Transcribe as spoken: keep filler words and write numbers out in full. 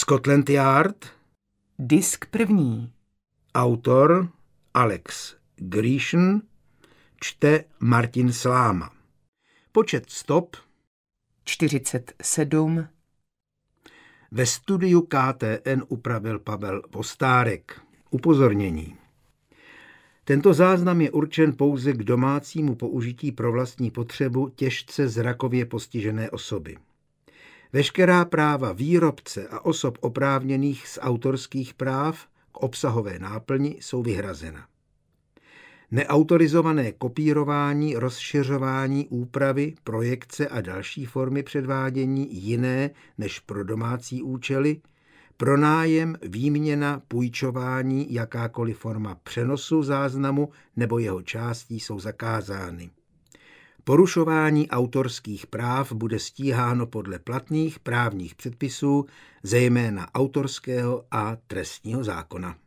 Scotland Yard. Disk první. Autor Alex Grisham. Čte Martin Sláma. Počet stop čtyřicet sedm. Ve studiu K T N upravil Pavel Vostárek. Upozornění. Tento záznam je určen pouze k domácímu použití pro vlastní potřebu těžce zrakově postižené osoby. Veškerá práva výrobce a osob oprávněných z autorských práv k obsahové náplni jsou vyhrazena. Neautorizované kopírování, rozšiřování, úpravy, projekce a další formy předvádění jiné než pro domácí účely, pronájem, výměna, půjčování, jakákoliv forma přenosu záznamu nebo jeho částí jsou zakázány. Porušování autorských práv bude stíháno podle platných právních předpisů, zejména autorského a trestního zákona.